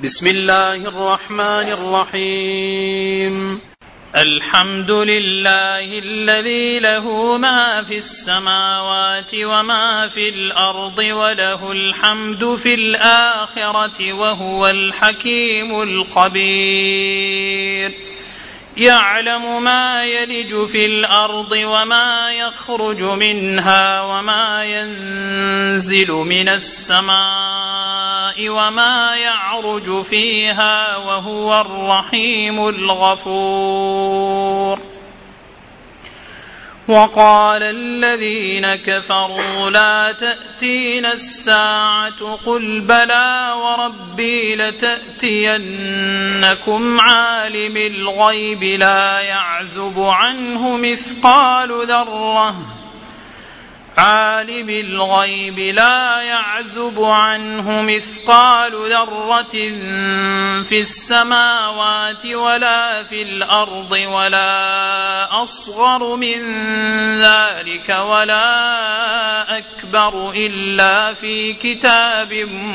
بسم الله الرحمن الرحيم. الحمد لله الذي له ما في السماوات وما في الأرض وله الحمد في الآخرة وهو الحكيم الخبير. يعلم ما يلج في الأرض وما يخرج منها وما ينزل من السماء وما يعرج فيها وهو الرحيم الغفور. وقال الذين كفروا لا تأتينا الساعة قل بلى وربي لتأتينكم عالم الغيب لا يعزب عنه مثقال ذرة في السماوات ولا في الأرض ولا أصغر من ذلك ولا أكبر إلا في كتاب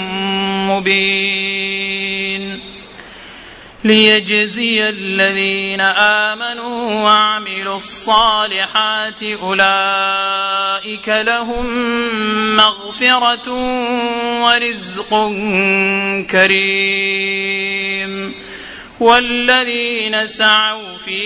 مبين. ليجزي الذين آمنوا وعملوا الصالحات أولئك لهم مغفرة ورزق كريم. والذين سعوا في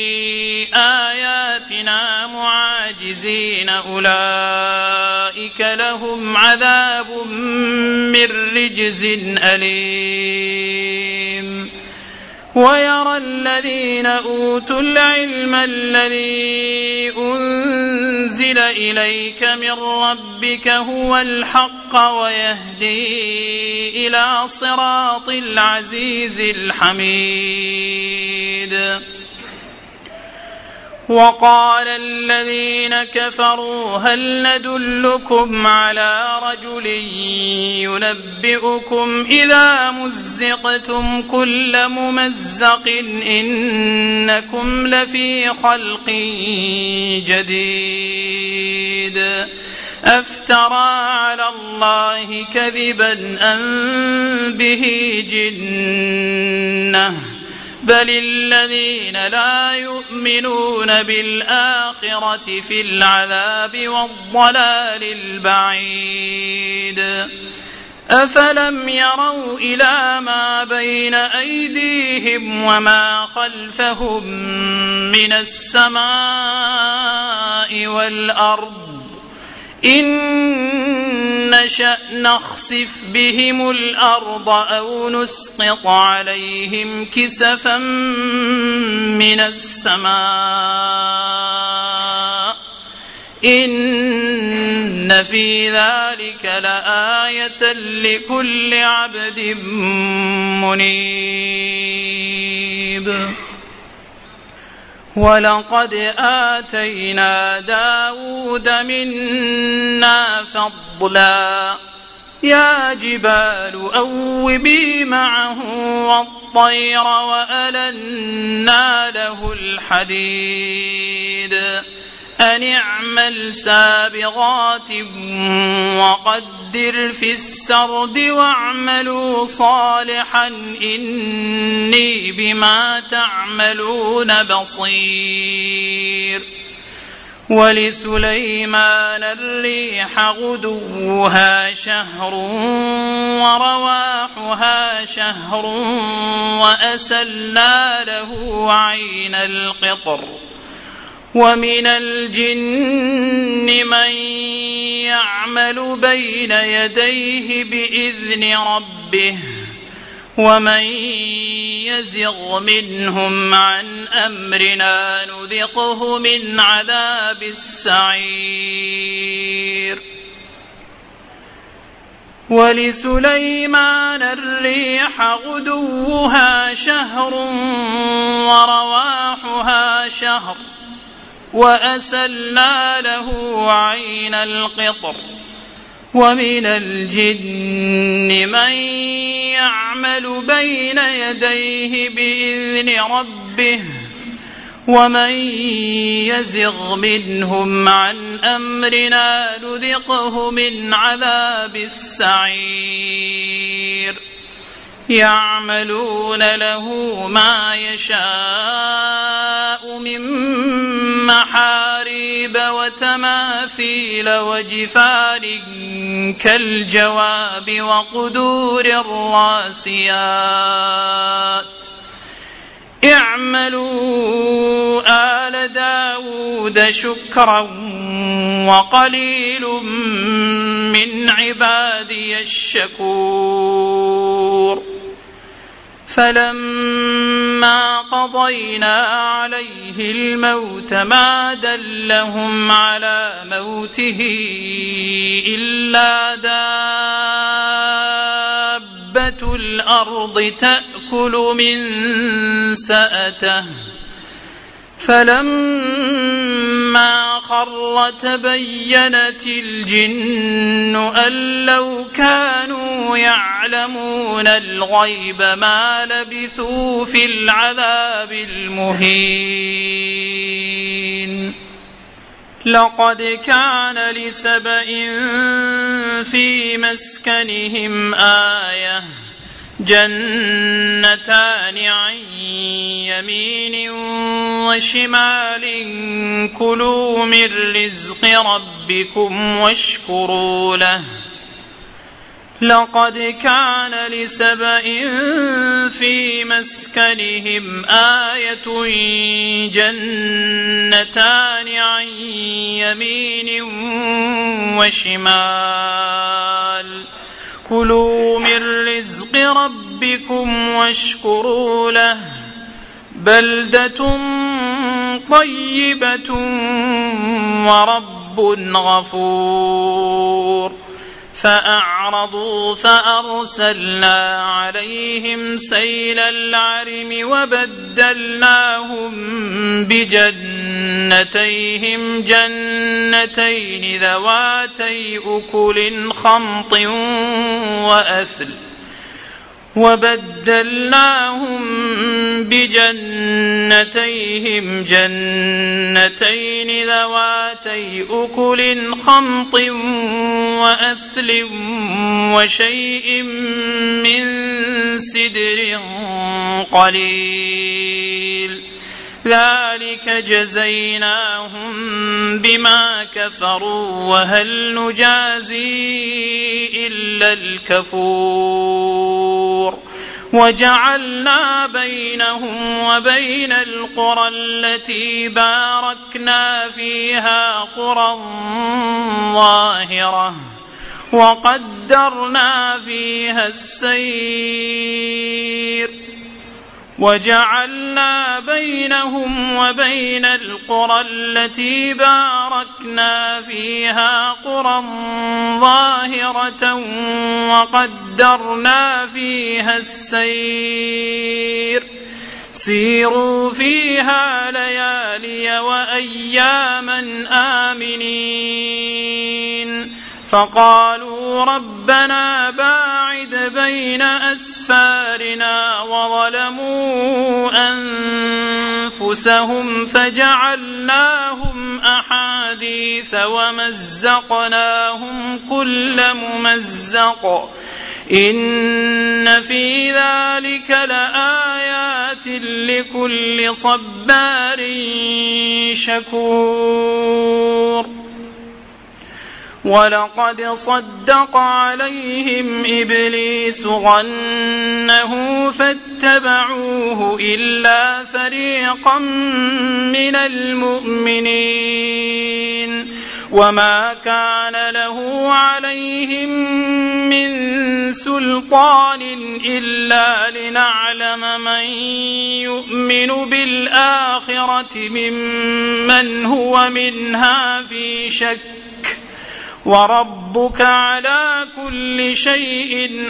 آياتنا معاجزين أولئك لهم عذاب من رجز أليم. ويرى الذين أوتوا العلم الذي أنزل إليك من ربك هو الحق ويهدي إلى صراط العزيز الحميد. وقال الذين كفروا هل ندلكم على رجل ينبئكم إذا مزقتم كل ممزق إنكم لفي خلق جديد. أفترى على الله كذبا أم به جنة بل الذين لا يؤمنون بالآخرة في العذاب والضلال البعيد. أفلم يروا إلى ما بين أيديهم وما خلفهم من السماء والأرض إن نشأ نخسف بهم الأرض أو نسقط عليهم كسفا من السماء إن في ذلك لآية لكل عبد منيب. ولقد آتينا داود منا فضلا يا جبال أوبي معه والطير وألنا له الحديد أن اعمل سابغات وقدر في السرد واعملوا صالحا إني بما تعملون بصير. ولسليمان الريح غدوها شهر ورواحها شهر وأسلنا له عين القطر. ومن الجن من يعمل بين يديه بإذن ربه ومن يزغ منهم عن أمرنا نذقه من عذاب السعير. ولسليمان الريح غدوها شهر ورواحها شهر وأسلنا له عين القطر. ومن الجن من يعمل بين يديه بإذن ربه ومن يزغ منهم عن أمرنا نذقه من عذاب السعير. يعملون له ما يشاء من محاريب وتماثيل وجفان كالجواب وقدور الراسيات اعملوا آل داود شكرا وقليل من عبادي الشكور فلما قضينا عليه الموت ما دلهم على موته إلا دابة الأرض تأكل من سأته فلما خر تبينت الجن أن لو كانوا يعلمون الغيب ما لبثوا في العذاب المهين لقد كان لسبإ في مسكنهم آية جنتان عن يمين وشمال كلوا من رزق ربكم واشكروا له لقد كان لسبإ في مسكنهم آية جنتان عن يمين وشمال كلوا من رزق ربكم واشكروا له بلدة طيبة ورب غفور فأعرضوا فأرسلنا عليهم سيل العرم وبدلناهم بجنتيهم جنتين ذواتي أكل خمط وأثل وشيء من سدر قليل ذلك جزيناهم بما كفروا وهل نجازي إلا الكفور وجعلنا بينهم وبين القرى التي باركنا فيها قرى ظاهرة وقدرنا فيها السير وجعلنا بينهم وبين القرى التي باركنا فيها قرى ظاهرة وقدرنا فيها السير سيروا فيها ليالي وأياما آمنين فقالوا ربنا باعد بين أسفارنا وظلموا أنفسهم فجعلناهم أحاديث ومزقناهم كل ممزق إن في ذلك لآيات لكل صبار شكور ولقد صدق عليهم إبليس ظنه فاتبعوه إلا فريقا من المؤمنين وما كان له عليهم من سلطان إلا لنعلم من يؤمن بالآخرة ممن هو منها في شك وربك على كل شيء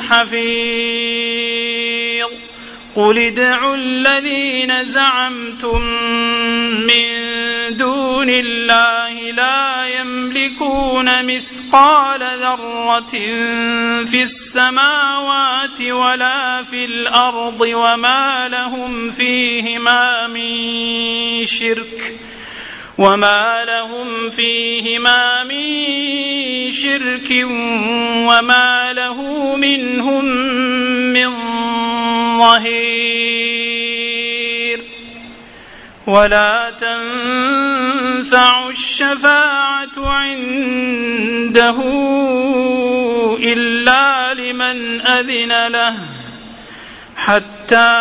حفيظ قل ادعوا الذين زعمتم من دون الله لا يملكون مثقال ذرة في السماوات ولا في الأرض وما لهم فيهما من شرك وما لهم فيهما من شرك وما له منهم من ظهير. ولا تنفع الشفاعة عنده إلا لمن أذن له حتى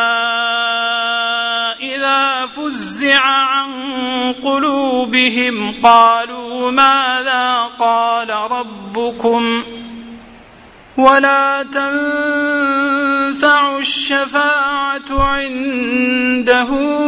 إذا فزع عن قلوبهم قالوا ماذا قال ربكم. ولا تنفع الشفاعة عنده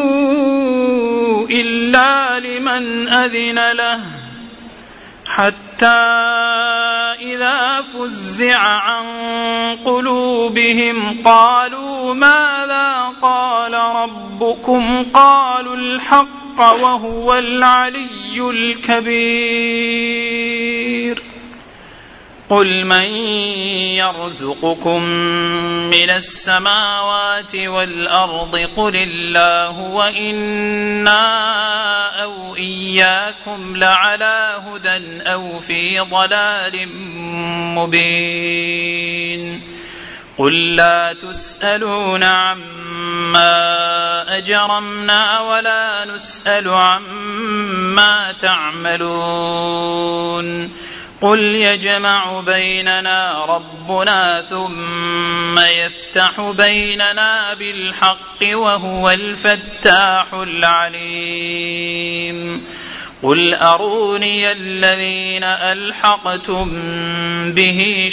إلا لمن أذن له حتى إذا فزع عن قلوبهم قالوا ماذا قال ربكم قالوا الحق وهو العلي الكبير. قل من يرزقكم من السماوات والأرض قل الله وإنا أو إياكم لعلى هدى أو في ضلال مبين. قل لا تسألون عما أجرمنا ولا نسأل عما تعملون. قل يجمع بيننا ربنا ثم يفتح بيننا بالحق وهو الفتاح العليم. قل أروني الذين ألحقتم به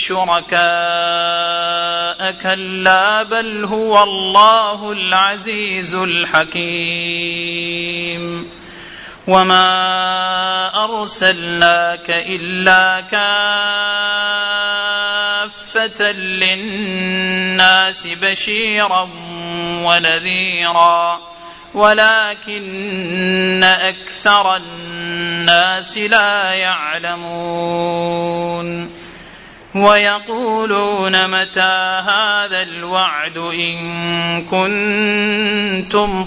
شركاء كلا بل هو الله العزيز الحكيم. وما أرسلناك إلا كافة للناس بشيرا ونذيرا ولكن أكثر الناس لا يعلمون. ويقولون متى هذا الوعد إن كنتم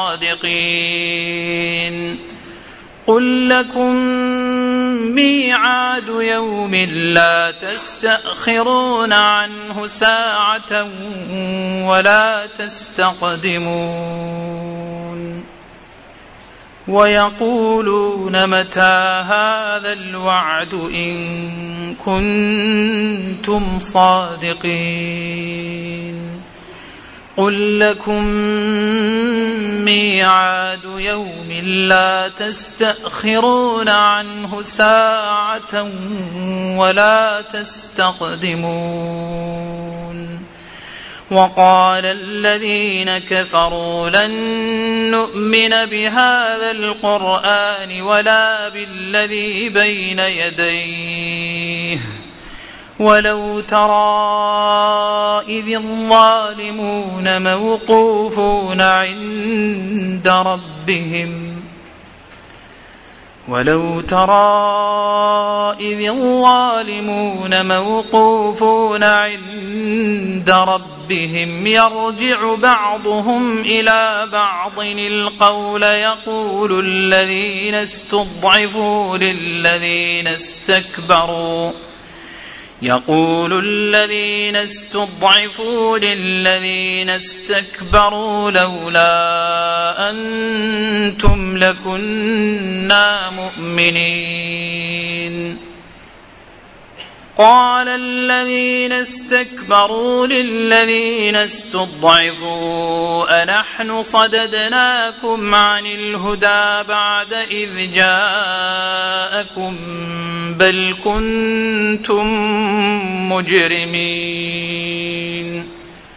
صادقين. قل لكم ميعاد يوم لا تستأخرون عنه ساعة ولا تستقدمون. ويقولون متى هذا الوعد إن كنتم صادقين. قل لكم ميعاد يوم لا تستأخرون عنه ساعة ولا تستقدمون. وقال الذين كفروا لن نؤمن بهذا القرآن ولا بالذي بين يديه ولو ترى إذ الظالمون موقوفون عند ربهم يرجع بعضهم إلى بعض القول يقول الذين استضعفوا للذين استكبروا لولا أنتم لكنا مؤمنين. قال الذين استكبروا للذين استضعفوا أنحن صددناكم عن الهدى بعد إذ جاءكم بل كنتم مجرمين.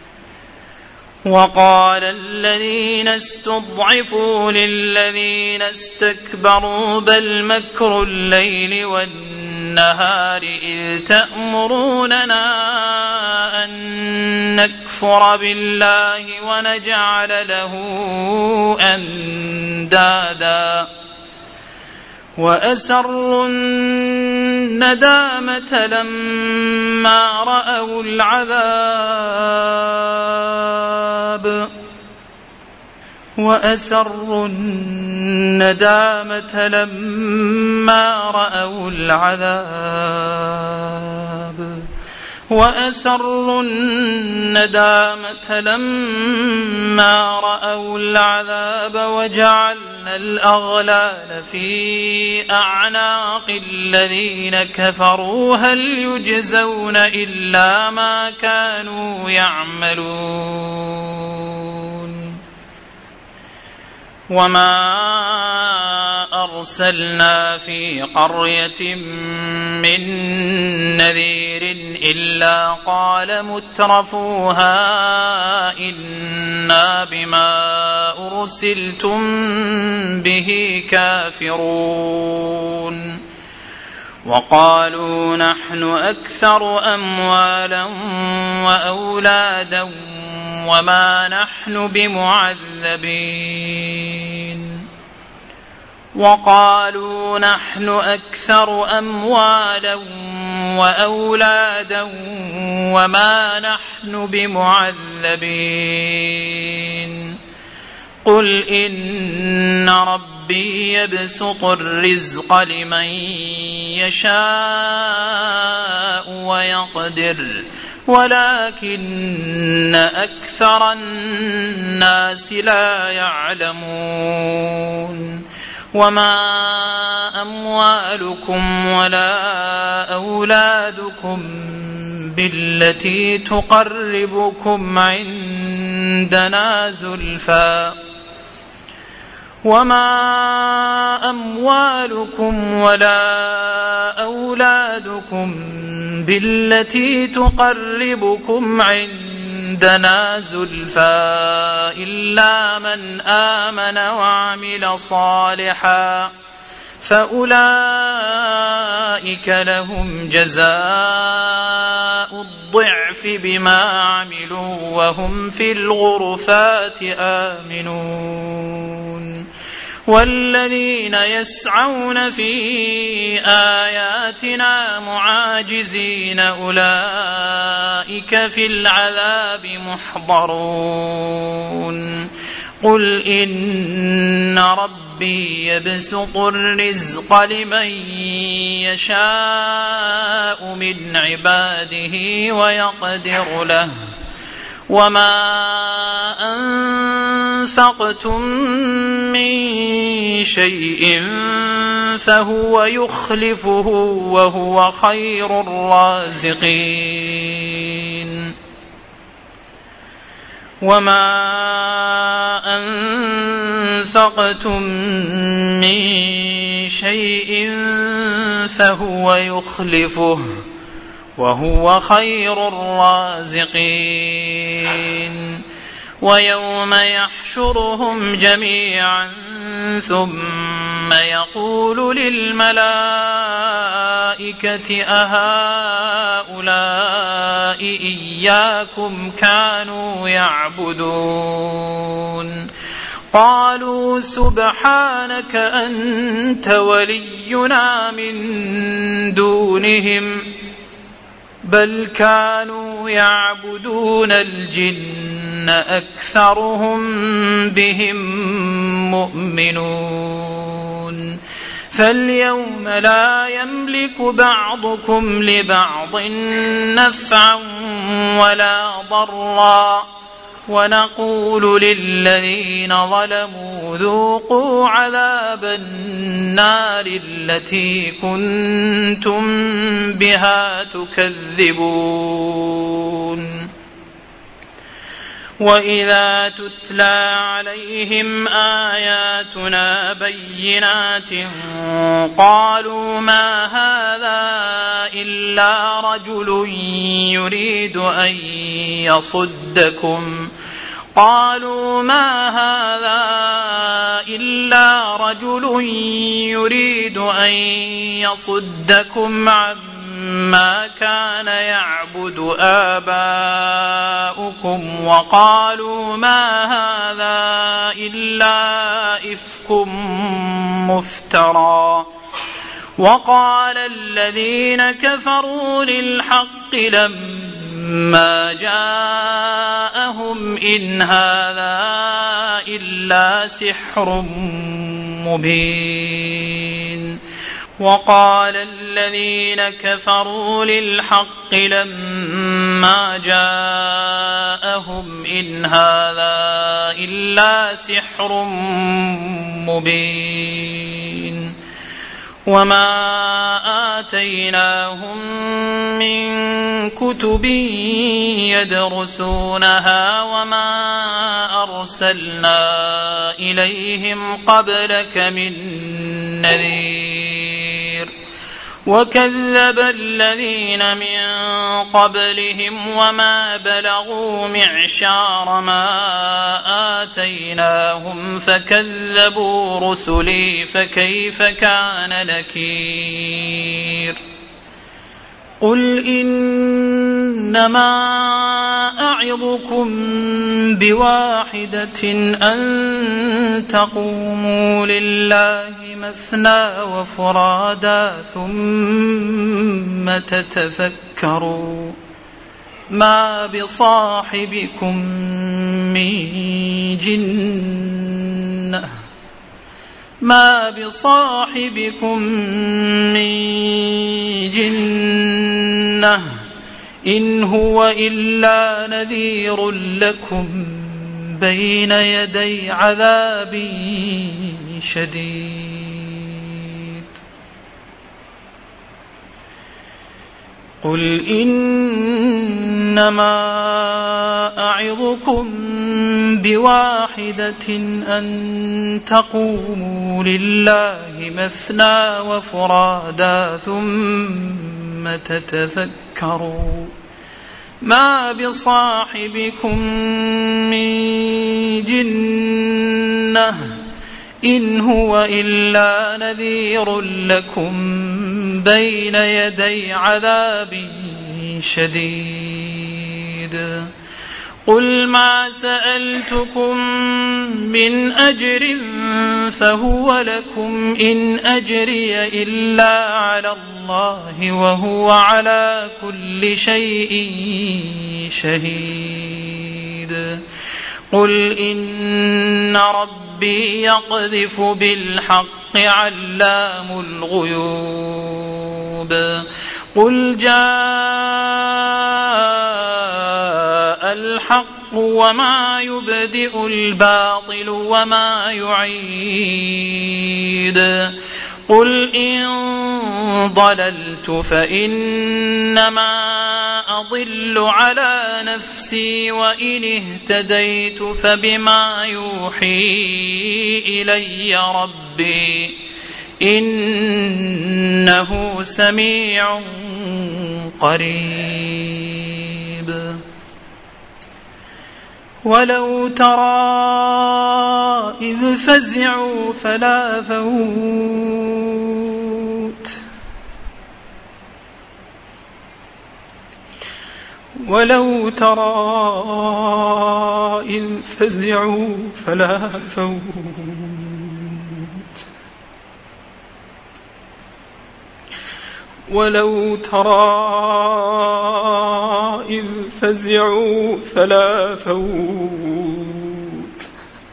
وقال الذين استضعفوا للذين استكبروا بل مكر الليل والنهار إذ تأمروننا أن نكفر بالله ونجعل له أندادا وأسروا الندامة لما رأوا العذاب وأسروا الندامة لما رأوا العذاب وجعلنا الأغلال في أعناق الذين كفروا هل يجزون إلا ما كانوا يعملون وما أرسلنا في قرية من نذير إلا قال مترفوها إنا بما أرسلتم به كافرون وقالوا نحن أكثر أموالا وأولادا وما نحن بمعذبين قل إن ربي يبسط الرزق لمن يشاء ويقدر ولكن أكثر الناس لا يعلمون وما أموالكم ولا أولادكم بالتي تقربكم عندنا زلفى إلا من آمن وعمل صالحا فأولئك لهم جزاء الضعف بما عملوا وهم في الغرفات آمنون والذين يسعون في آياتنا معاجزين أولئك في العذاب محضرون قل إن ربي يبسط الرزق لمن يشاء من عباده ويقدر له وما أنفقتم من شيء فهو يخلفه وهو خير الرازقين ويوم يحشرهم جميعا ثم يقول للملائكة أهؤلاء إياكم كانوا يعبدون قالوا سبحانك أنت ولينا من دونهم بل كانوا يعبدون الجن أكثرهم بهم مؤمنون فاليوم لا يملك بعضكم لبعض نفعا ولا ضرا ونقول للذين ظلموا ذوقوا عذاب النار التي كنتم بها تكذبون وإذا تتلى عليهم آياتنا بينات قالوا ما هذا إلا رجل يريد أن يصدكم عما كان يعبد آباؤكم وقالوا ما هذا إلا إفك مفترى وقال الذين كفروا للحق لما جاءهم إن هذا إلا سحر مبين. وقال الذين كفروا للحق لما جاءهم إن هذا إلا سحر مبين. وما آتيناهم من كتب يدرسونها وما أرسلنا إليهم قبلك من نذير. وكذب الذين من قبلهم وما بلغوا معشار ما آتيناهم فكذبوا رسلي فكيف كان نكير. قل إنما أعظكم بواحدة أن تقوموا لله مثنى وفرادا ثم تتفكروا ما بصاحبكم من جنة إن هو إلا نذير لكم بين يدي عذاب شديد. قل إنما أعظكم بواحدة أن تقوموا لله مثنى وفرادا ثم تتفكروا ما بصاحبكم من جنة إن هو إلا نذير لكم بين يدي عذاب شديد. قل ما سألتكم من أجر فهو لكم إن أجري إلا على الله وهو على كل شيء شهيد. قل إن ربي يقذف بالحق علام الغيوب. قل جاء الحق وما يبدئ الباطل وما يعيد. قل إن ضللت فإنما أضل على نفسي وإن اهتديت فبما يوحي إلي ربي إنه سميع قريب. ولو ترى إذ فزعوا فلا فوت ولو ترى إذ فزعوا فلا فوت ولو ترى إذ فزعوا فلا فوت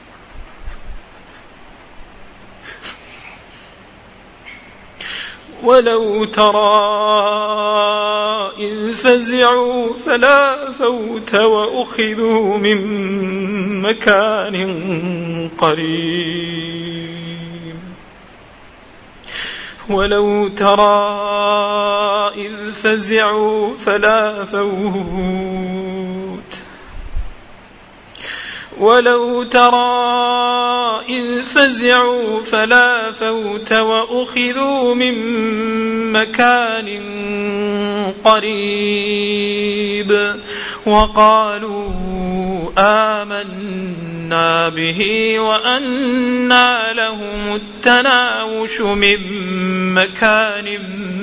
ولو ترى إذ فزعوا فلا فوت وأخذوا من مكان قريب ولو ترى إذ فزعوا فلا فوت ولو ترى إذ فزعوا فلا فوت وأخذوا من مكان قريب وقالوا آمنا به وأنى لهم التناوش من مكان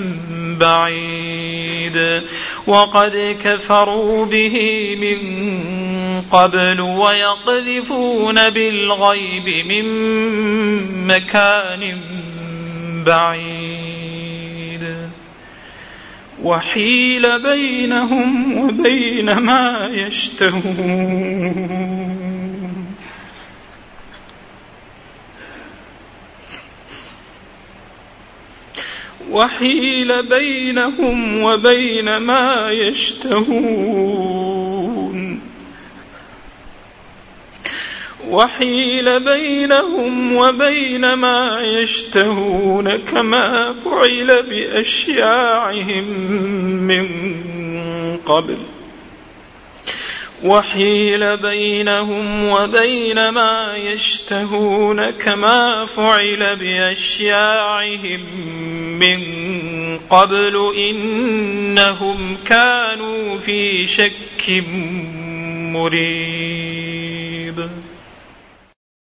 بعيد وقد كفروا به من قبل ويقذفون بالغيب من مكان بعيد وحيل بينهم وبين ما يشتهون وحيل بينهم وبين ما يشتهون كما فعل بأشياعهم من قبل إنهم كانوا في شك مريب.